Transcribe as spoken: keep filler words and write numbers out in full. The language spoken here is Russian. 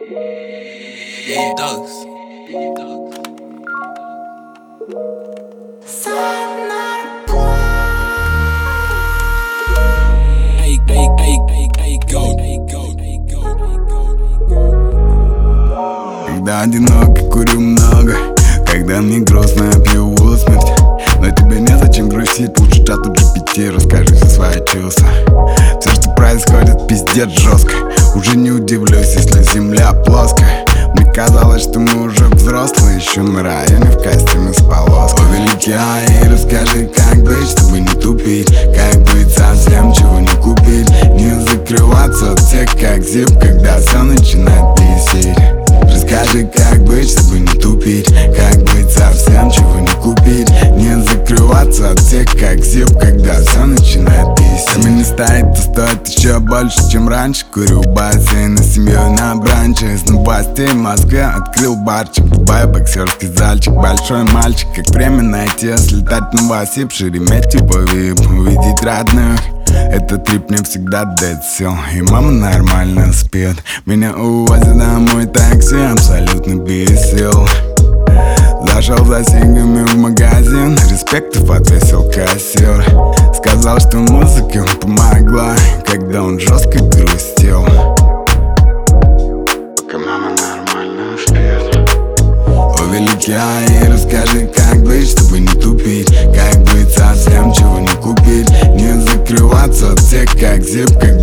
Dogs. Эй, эй, эй, эй, эй, go, эй, go, эй, go, эй, go. Когда одиноко, курю много. Когда мне грустно, я пью усмерть. Но тебе незачем грустить, лучше чату джи пи ти расскажи все свои чувства. Все, что происходит, пиздец жестко. Уже не удивлюсь, если земля плоская. Мне казалось, что мы уже взрослые, еще на районе в костюме с полоской. О, великий Аи, расскажи, как быть, чтобы не тупить. Как быть совсем, чего не купить. Не закрываться от всех, как зип, когда все начинает бесить. Расскажи, как быть, чтобы не тупить. Как быть совсем, чего не купить. Не закрываться от всех, как зип, когда все начинает бесить. Время не стоит, то стоит еще больше, чем раньше. Курю бассейн на семью на бранче. Из новостей в Москве открыл барчик. Дубай, боксерский зальчик. Большой мальчик, как время найти. Слетать на басе в Шереметьево вип. Увидеть родных. Этот трип мне всегда дает сил. И мама нормально спит. Меня увозят домой такси, абсолютно без сил. Зашел за сингами в магазин. Респектов отвесил кассир. Сказал, что музыка помогла, когда он жестко грустил. Пока мама нормально спит. О, великий Аи, расскажи, как быть, чтобы не тупить. Как быть совсем, чего не купить. Не закрываться от всех, как зип, как